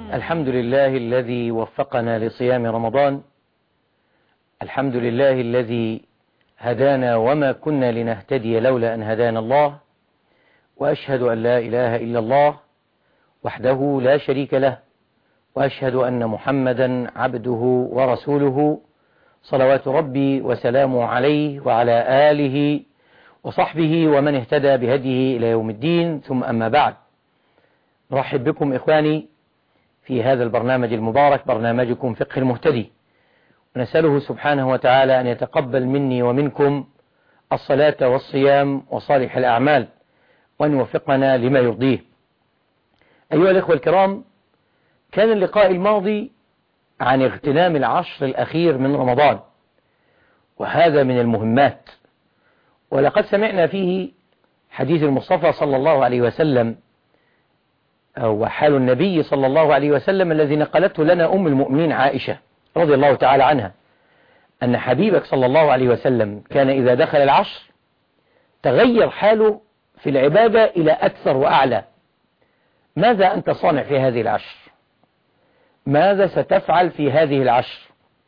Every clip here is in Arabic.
الحمد لله الذي وفقنا لصيام رمضان. الحمد لله الذي هدانا وما كنا لنهتدي لولا أن هدانا الله. وأشهد أن لا إله إلا الله وحده لا شريك له، وأشهد أن محمدا عبده ورسوله، صلوات ربي وسلامه عليه وعلى آله وصحبه ومن اهتدى بهديه إلى يوم الدين. ثم أما بعد، نرحب بكم إخواني في هذا البرنامج المبارك، برنامجكم فقه المهتدي، ونسأله سبحانه وتعالى أن يتقبل مني ومنكم الصلاة والصيام وصالح الأعمال، وأن يوفقنا لما يرضيه. أيها الإخوة الكرام، كان اللقاء الماضي عن اغتنام العشر الأخير من رمضان، وهذا من المهمات، ولقد سمعنا فيه حديث المصطفى صلى الله عليه وسلم وحال النبي صلى الله عليه وسلم الذي نقلته لنا أم المؤمنين عائشة رضي الله تعالى عنها، أن حبيبك صلى الله عليه وسلم كان إذا دخل العشر تغير حاله في العبادة إلى أكثر وأعلى. ماذا أنت صانع في هذه العشر؟ ماذا ستفعل في هذه العشر؟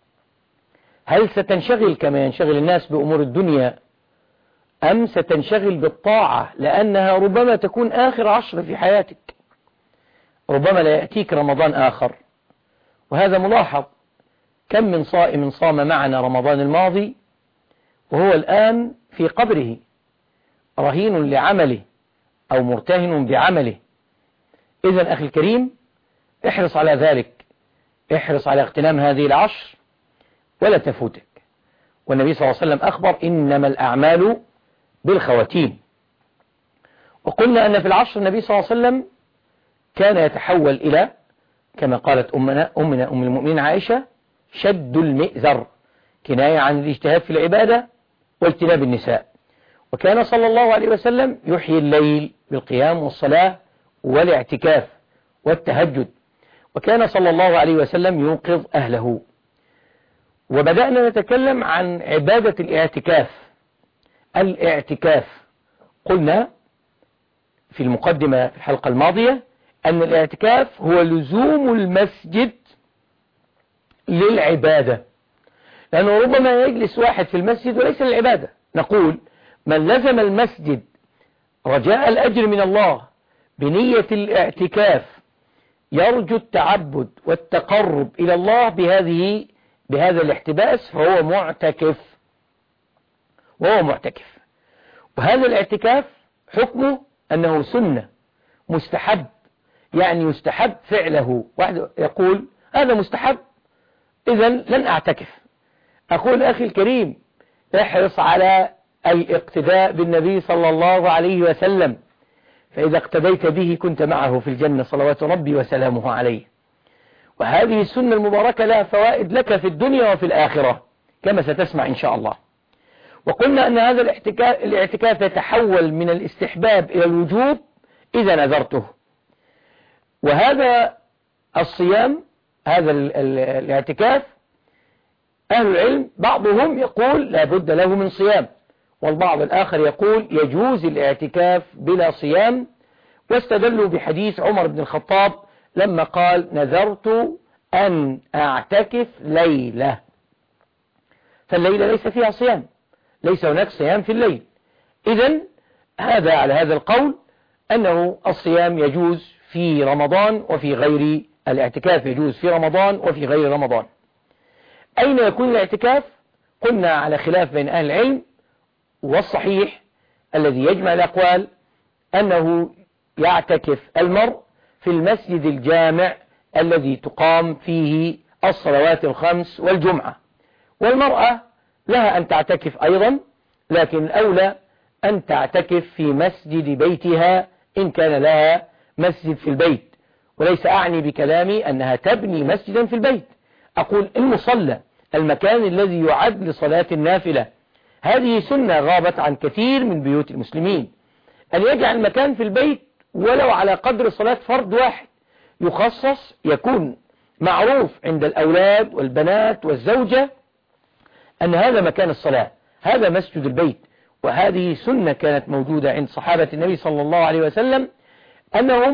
هل ستنشغل كما ينشغل الناس بأمور الدنيا، أم ستنشغل بالطاعة، لأنها ربما تكون آخر عشر في حياتك، ربما لا يأتيك رمضان آخر. وهذا ملاحظ، كم من صائم صام معنا رمضان الماضي وهو الآن في قبره رهين لعمله أو مرتهن بعمله. إذن أخي الكريم، احرص على ذلك، احرص على اغتنام هذه العشر ولا تفوتك. والنبي صلى الله عليه وسلم أخبر: إنما الأعمال بالخواتيم. وقلنا أن في العشر النبي صلى الله عليه وسلم كان يتحول إلى، كما قالت أمنا أم المؤمنين عائشة، شد المئزر، كناية عن الاجتهاد في العبادة واجتناب النساء. وكان صلى الله عليه وسلم يحيي الليل بالقيام والصلاة والاعتكاف والتهجد. وكان صلى الله عليه وسلم يوقظ أهله. وبدأنا نتكلم عن عبادة الاعتكاف. الاعتكاف قلنا في المقدمة في الحلقة الماضية أن الاعتكاف هو لزوم المسجد للعبادة، لأنه ربما يجلس واحد في المسجد وليس للعبادة. نقول: من لزم المسجد رجاء الأجر من الله بنية الاعتكاف يرجو التعبد والتقرب إلى الله بهذا الاحتباس فهو معتكف، وهو معتكف. وهذا الاعتكاف حكمه أنه سنة مستحب، يعني يستحب فعله. واحد يقول: هذا مستحب إذن لن أعتكف. أقول: أخي الكريم، احرص على الاقتداء بالنبي صلى الله عليه وسلم، فإذا اقتديت به كنت معه في الجنة صلوات ربي وسلامه عليه. وهذه السنة المباركة لها فوائد لك في الدنيا وفي الآخرة كما ستسمع إن شاء الله. وقلنا أن هذا الاعتكاف يتحول من الاستحباب إلى الوجوب إذا نذرته. وهذا الصيام، هذا الاعتكاف، أهل العلم بعضهم يقول لا بد له من صيام، والبعض الآخر يقول يجوز الاعتكاف بلا صيام. واستدلوا بحديث عمر بن الخطاب لما قال: نذرت أن أعتكف ليلة. فالليلة ليس فيها صيام، ليس هناك صيام في الليل. إذن هذا على هذا القول أنه الصيام يجوز في رمضان وفي غير الاعتكاف، يجوز في رمضان وفي غير رمضان. أين يكون الاعتكاف؟ قلنا على خلاف بين أهل العلم، والصحيح الذي يجمع الأقوال أنه يعتكف المرء في المسجد الجامع الذي تقام فيه الصلوات الخمس والجمعة. والمرأة لها أن تعتكف أيضا، لكن الأولى أن تعتكف في مسجد بيتها إن كان لها مسجد في البيت. وليس أعني بكلامي أنها تبني مسجدا في البيت، أقول المصلى، المكان الذي يعد لصلاة النافلة. هذه سنة غابت عن كثير من بيوت المسلمين، أن يجعل مكان في البيت ولو على قدر صلاة فرد واحد يخصص، يكون معروف عند الأولاد والبنات والزوجة أن هذا مكان الصلاة، هذا مسجد البيت. وهذه سنة كانت موجودة عند صحابة النبي صلى الله عليه وسلم، أنهم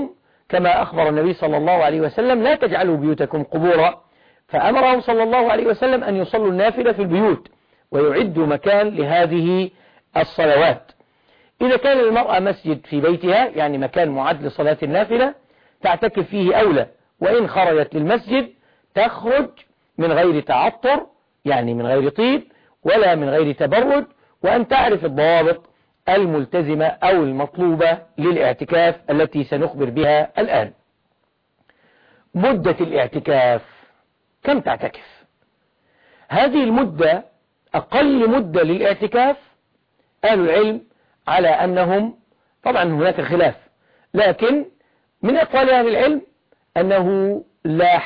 كما أخبر النبي صلى الله عليه وسلم لا تجعلوا بيوتكم قبورا، فأمرهم صلى الله عليه وسلم أن يصلوا النافلة في البيوت ويعدوا مكان لهذه الصلوات. إذا كان المرأة مسجد في بيتها يعني مكان معد لصلاة النافلة تعتكف فيه أولى، وإن خرجت للمسجد تخرج من غير تعطر يعني من غير طيب ولا من غير تبرج، وأن تعرف الضوابط الملتزمة أو المطلوبة للاعتكاف التي سنخبر بها الآن. مدة الاعتكاف كم تعتكف؟ هذه المدة أقل مدة للاعتكاف أهل العلم على أنهم طبعا هناك خلاف، لكن من أقوال أهل العلم أنه لا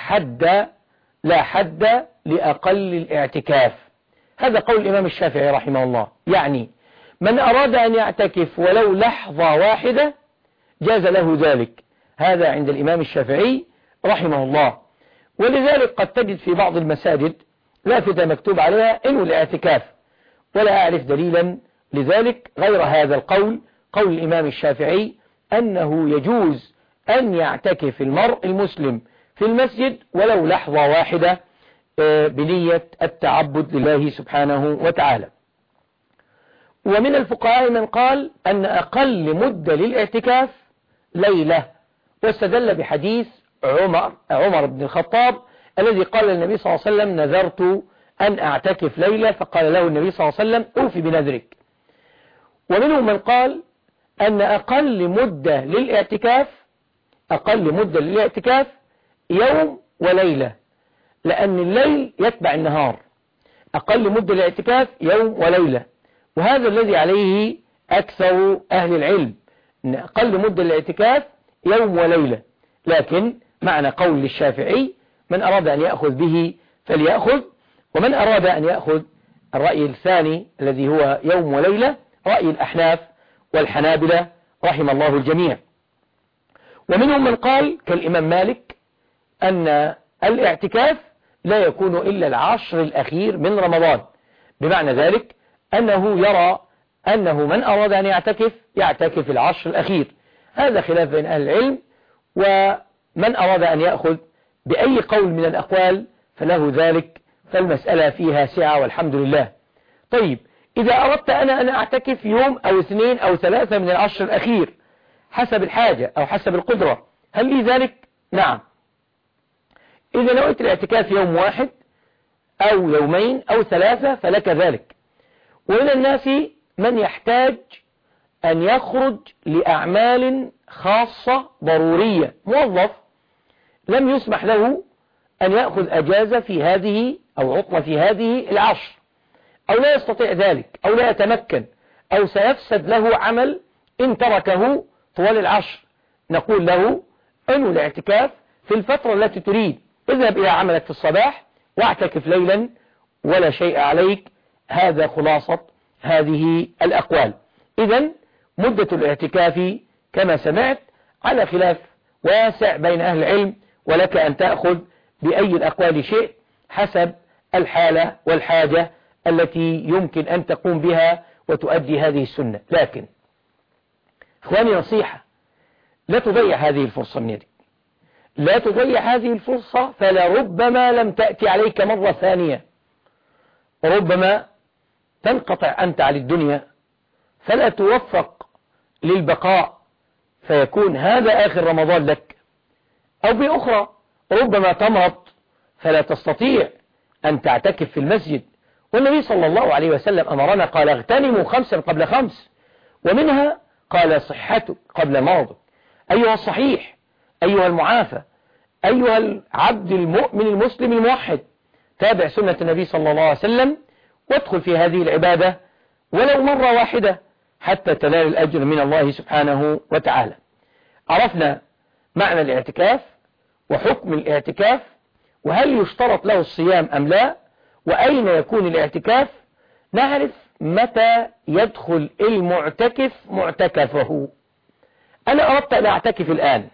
حد لأقل الاعتكاف. هذا قول الإمام الشافعي رحمه الله، يعني من أراد أن يعتكف ولو لحظة واحدة جاز له ذلك، هذا عند الإمام الشافعي رحمه الله. ولذلك قد تجد في بعض المساجد لافتة مكتوب عليها إنه الاعتكاف، ولا أعرف دليلا لذلك غير هذا القول، قول الإمام الشافعي أنه يجوز أن يعتكف المرء المسلم في المسجد ولو لحظة واحدة بنية التعبد لله سبحانه وتعالى. ومن الفقهاء من قال أن أقل مدة للاعتكاف ليلة، واستدل بحديث عمر بن الخطاب الذي قال للنبي صلى الله عليه وسلم نذرت أن أعتكف ليلة، فقال له النبي صلى الله عليه وسلم أوفي بنذرك. ومنهم من قال أن أقل مدة للاعتكاف يوم وليلة، لأن الليل يتبع النهار، أقل مدة للاعتكاف يوم وليلة، وهذا الذي عليه أكثر أهل العلم أن أقل مدة للاعتكاف يوم وليلة. لكن معنى قول للشافعي من أراد أن يأخذ به فليأخذ، ومن أراد أن يأخذ الرأي الثاني الذي هو يوم وليلة رأي الأحناف والحنابلة رحم الله الجميع. ومنهم من قال كالإمام مالك أن الاعتكاف لا يكون إلا العشر الأخير من رمضان، بمعنى ذلك أنه يرى أنه من أراد أن يعتكف العشر الأخير. هذا خلاف بين أهل العلم، ومن أراد أن يأخذ بأي قول من الأقوال فله ذلك، فالمسألة فيها سعة والحمد لله. طيب إذا أردت أنا أن أعتكف يوم أو 2 أو 3 من العشر الأخير حسب الحاجة أو حسب القدرة، هل لي ذلك؟ نعم. إذا نويت الاعتكاف يوم 1 أو 2 أو 3 فلك ذلك. ومن الناس من يحتاج أن يخرج لأعمال خاصة ضرورية، موظف لم يسمح له أن يأخذ أجازة في هذه أو عطلة في هذه العشر، أو لا يستطيع ذلك أو لا يتمكن أو سيفسد له عمل إن تركه طوال العشر، نقول له أنه الاعتكاف في الفترة التي تريد، اذهب إلى عملك في الصباح واعتكف ليلا ولا شيء عليك. هذا خلاصة هذه الأقوال. إذن مدة الاعتكاف كما سمعت على خلاف واسع بين أهل العلم، ولك أن تأخذ بأي الأقوال شيء حسب الحالة والحاجة التي يمكن أن تقوم بها وتؤدي هذه السنة. لكن إخواني نصيحة، لا تضيع هذه الفرصة من يدك، لا تضيع هذه الفرصة، فلربما لم تأتي عليك مرة ثانية، ربما تنقطع أنت عن الدنيا فلا توفق للبقاء، فيكون هذا آخر رمضان لك. أو بأخرى ربما تمرض فلا تستطيع أن تعتكف في المسجد، والنبي صلى الله عليه وسلم أمرنا قال اغتنموا 5 قبل 5، ومنها قال صحتك قبل مرضك. أيها الصحيح، أيها المعافى، أيها العبد المؤمن المسلم الموحد، تابع سنة النبي صلى الله عليه وسلم وادخل في هذه العبادة ولو مرة واحدة حتى تنال الأجر من الله سبحانه وتعالى. عرفنا معنى الاعتكاف وحكم الاعتكاف، وهل يشترط له الصيام أم لا، وأين يكون الاعتكاف. نعرف متى يدخل المعتكف معتكفه. أنا أردت أن أعتكف الآن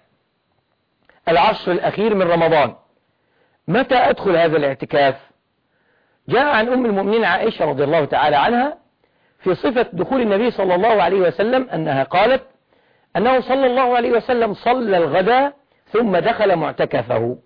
العشر الأخير من رمضان، متى أدخل هذا الاعتكاف؟ جاء عن أم المؤمنين عائشة رضي الله تعالى عنها في صفة دخول النبي صلى الله عليه وسلم أنها قالت أنه صلى الله عليه وسلم صلى الغداء ثم دخل معتكفه.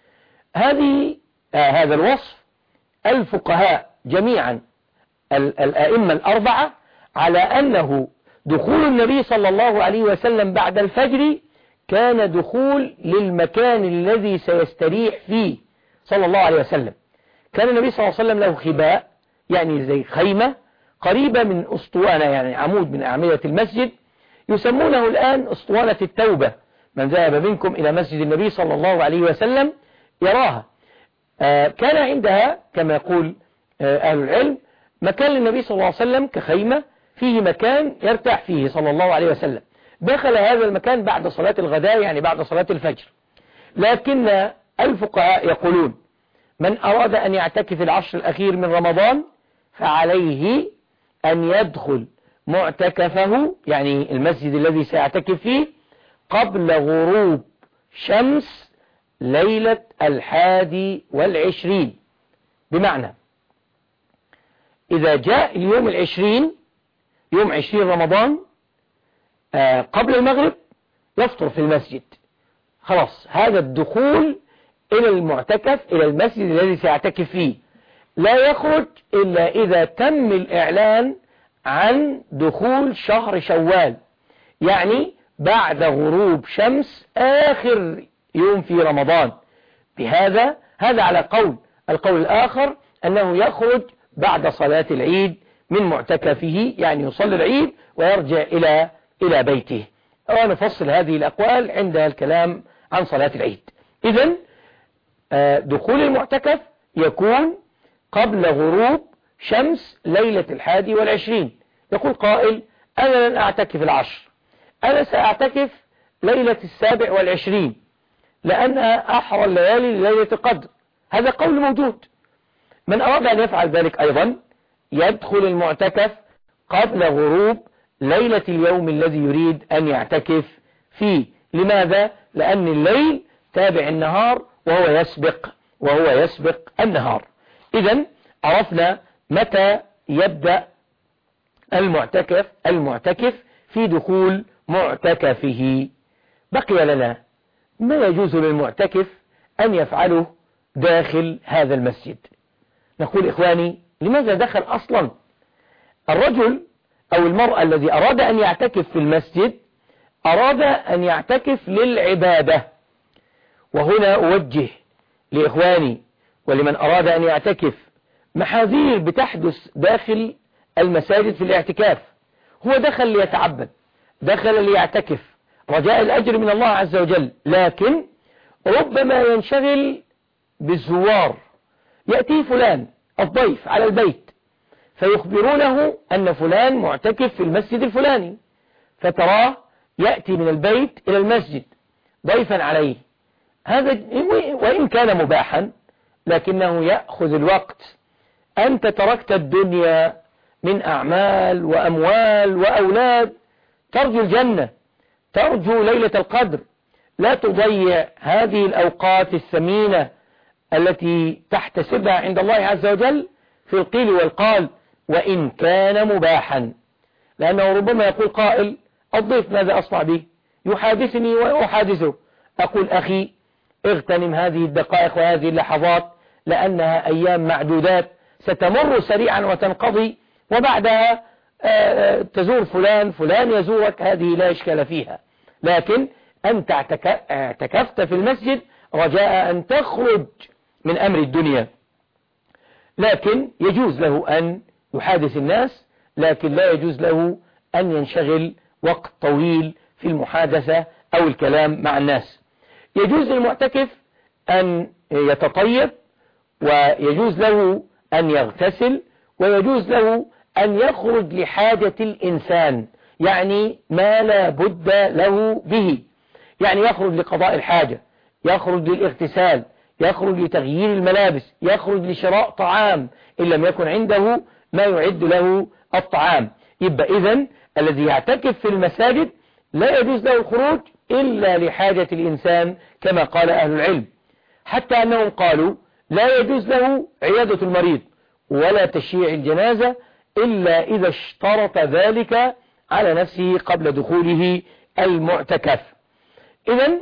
هذا الوصف الفقهاء جميعا الأئمة الأربعة على أنه دخول النبي صلى الله عليه وسلم بعد الفجر كان دخول للمكان الذي سيستريح فيه صلى الله عليه وسلم. كان النبي صلى الله عليه وسلم له خباء، يعني زي خيمة قريبة من أسطوانة، يعني عمود من أعمدة المسجد، يسمونه الآن أسطوانة التوبة. من ذهب منكم إلى مسجد النبي صلى الله عليه وسلم يراها. كان عندها كما يقول أهل العلم مكان للنبي صلى الله عليه وسلم كخيمة، فيه مكان يرتاح فيه صلى الله عليه وسلم. دخل هذا المكان بعد صلاة الغداء، يعني بعد صلاة الفجر. لكن الفقهاء يقولون من أراد أن يعتكف العشر الأخير من رمضان فعليه أن يدخل معتكفه، يعني المسجد الذي سيعتكف فيه، قبل غروب شمس ليلة 21. بمعنى إذا جاء اليوم 20 يوم 20 رمضان قبل المغرب يفطر في المسجد، خلاص هذا الدخول إلى المعتكف إلى المسجد الذي سيعتكف فيه. لا يخرج إلا إذا تم الإعلان عن دخول شهر شوال، يعني بعد غروب شمس آخر يوم في رمضان. بهذا على قول. القول الآخر أنه يخرج بعد صلاة العيد من معتكفه، يعني يصلي العيد ويرجع إلى بيته. ونفصل هذه الأقوال عند الكلام عن صلاة العيد. إذن دخول المعتكف يكون قبل غروب شمس ليلة 21. يقول قائل أنا لن أعتكف العشر، أنا سأعتكف ليلة 27 لأنها أحرى الليالي لليلة القدر. هذا قول موجود. من أراد أن يفعل ذلك أيضا يدخل المعتكف قبل غروب ليلة اليوم الذي يريد أن يعتكف فيه. لماذا؟ لأن الليل تابع النهار وهو يسبق النهار. إذن عرفنا متى يبدأ المعتكف في دخول معتكفه. بقي لنا ما يجوز للمعتكف أن يفعله داخل هذا المسجد. نقول إخواني لماذا دخل أصلا؟ الرجل أو المرأة الذي أراد أن يعتكف في المسجد أراد أن يعتكف للعبادة. وهنا أوجه لإخواني ولمن أراد أن يعتكف محاذير بتحدث داخل المساجد في الاعتكاف. هو دخل ليتعبد، دخل ليعتكف رجاء الأجر من الله عز وجل، لكن ربما ينشغل بالزوار. يأتي فلان الضيف على البيت فيخبرونه أن فلان معتكف في المسجد الفلاني، فتراه يأتي من البيت إلى المسجد ضيفا عليه. هذا وإن كان مباحا لكنه يأخذ الوقت. أنت تركت الدنيا من أعمال وأموال وأولاد، ترجو الجنة، ترجو ليلة القدر. لا تضيع هذه الأوقات الثمينة التي تحتسبها عند الله عز وجل في القيل والقال وإن كان مباحا. لأنه ربما يقول قائل الضيف ماذا أصنع به؟ يحادثني وأحادثه. أقول أخي اغتنم هذه الدقائق وهذه اللحظات لأنها أيام معدودات ستمر سريعا وتنقضي، وبعدها تزور فلان يزورك، هذه لا إشكال فيها. لكن أنت اعتكفت في المسجد رجاء أن تخرج من أمر الدنيا. لكن يجوز له أن يحادث الناس، لكن لا يجوز له أن ينشغل وقت طويل في المحادثة أو الكلام مع الناس. يجوز للمعتكف أن يتطيب، ويجوز له أن يغتسل، ويجوز له أن يخرج لحاجة الإنسان، يعني ما لا بد له به، يعني يخرج لقضاء الحاجة، يخرج للاغتسال، يخرج لتغيير الملابس، يخرج لشراء طعام إن لم يكن عنده ما يعد له الطعام. يبقى إذن الذي يعتكف في المساجد لا يجوز له الخروج إلا لحاجة الإنسان كما قال أهل العلم، حتى أنهم قالوا لا يجوز له عيادة المريض ولا تشييع الجنازة إلا إذا اشترط ذلك على نفسه قبل دخوله المعتكف. إذن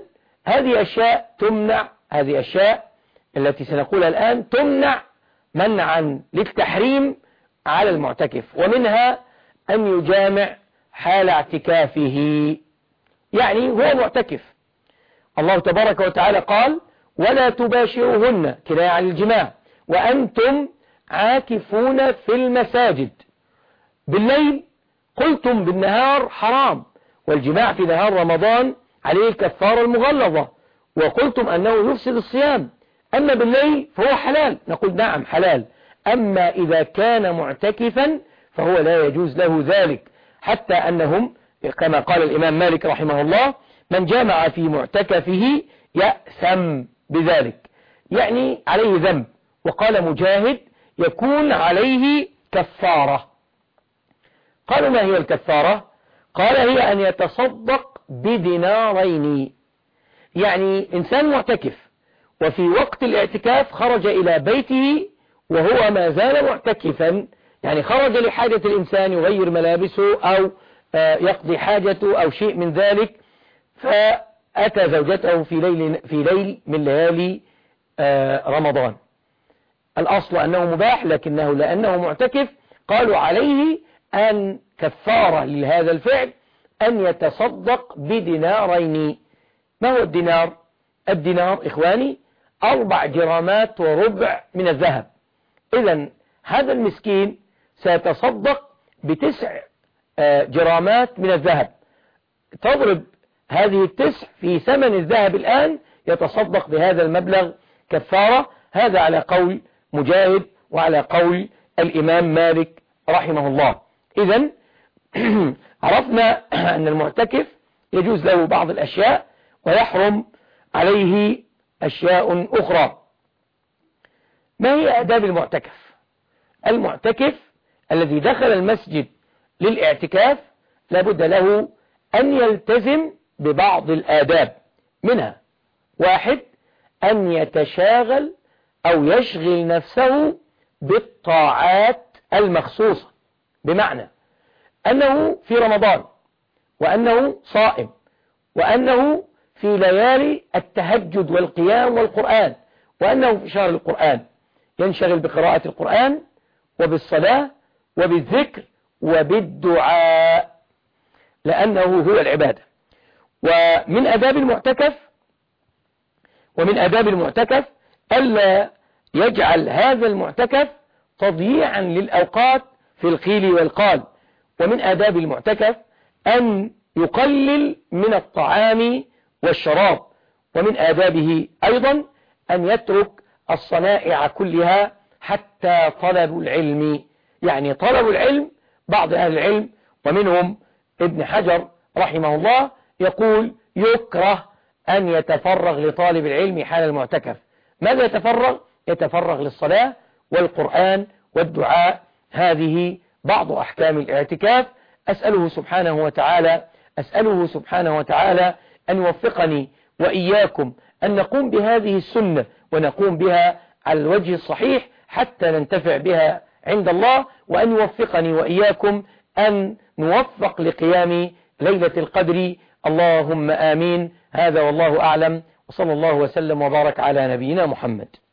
هذه أشياء تمنع، هذه أشياء التي سنقولها الآن تمنع منعا للتحريم على المعتكف، ومنها أن يجامع حال اعتكافه، يعني هو معتكف. الله تبارك وتعالى قال ولا تباشروهن، كناية عن الجماع، وأنتم عاكفون في المساجد. بالليل قلتم بالنهار حرام، والجماع في نهار رمضان عليه الكفارة المغلظة، وقلتم أنه يفسد الصيام، أما بالليل فهو حلال، نقول نعم حلال، أما إذا كان معتكفا فهو لا يجوز له ذلك، حتى أنهم كما قال الإمام مالك رحمه الله من جامع في معتكفه يأثم بذلك، يعني عليه ذنب. وقال مجاهد يكون عليه كفارة. قالوا ما هي الكفارة؟ قال هي أن يتصدق بدينارين، يعني إنسان معتكف وفي وقت الاعتكاف خرج إلى بيته وهو ما زال معتكفا، يعني خرج لحاجة الإنسان يغير ملابسه أو يقضي حاجته أو شيء من ذلك، فأتى زوجته في ليل من ليالي رمضان. الأصل أنه مباح، لكنه لأنه معتكف قالوا عليه أن كفارة لهذا الفعل أن يتصدق بدينارين. ما هو الدينار؟ الدينار إخواني 4 جرامات وربع من الذهب. إذن هذا المسكين سيتصدق ب9 جرامات من الذهب، تضرب هذه 9 في ثمن الذهب الآن يتصدق بهذا المبلغ كفارة. هذا على قول مجاهد وعلى قول الإمام مالك رحمه الله. إذن عرفنا أن المعتكف يجوز له بعض الأشياء ويحرم عليه أشياء أخرى. ما هي آداب المعتكف؟ المعتكف الذي دخل المسجد للاعتكاف لابد له أن يلتزم ببعض الآداب، منها 1 أن يتشاغل أو يشغل نفسه بالطاعات المخصوصة، بمعنى أنه في رمضان، وأنه صائم، وأنه في ليالي التهجد والقيام والقرآن، وأنه في شهر القرآن ينشغل بقراءة القرآن وبالصلاة وبالذكر وبالدعاء، لأنه هو العبادة. ومن آداب المعتكف ألا يجعل هذا المعتكف تضييعا للأوقات في القيل والقال. ومن آداب المعتكف أن يقلل من الطعام والشراب. ومن آدابه أيضا أن يترك الصنائع كلها حتى طلب العلم، يعني طلب العلم. بعض أهل العلم ومنهم ابن حجر رحمه الله يقول يكره أن يتفرغ لطالب العلم حال المعتكف. ماذا يتفرغ؟ يتفرغ للصلاة والقرآن والدعاء. هذه بعض أحكام الاعتكاف. أسأله سبحانه وتعالى أن يوفقني وإياكم أن نقوم بهذه السنة ونقوم بها على الوجه الصحيح حتى ننتفع بها عند الله، وأن يوفقني وإياكم أن نوفق لقيام ليلة القدر. اللهم آمين. هذا والله أعلم، وصلى الله وسلم وبارك على نبينا محمد.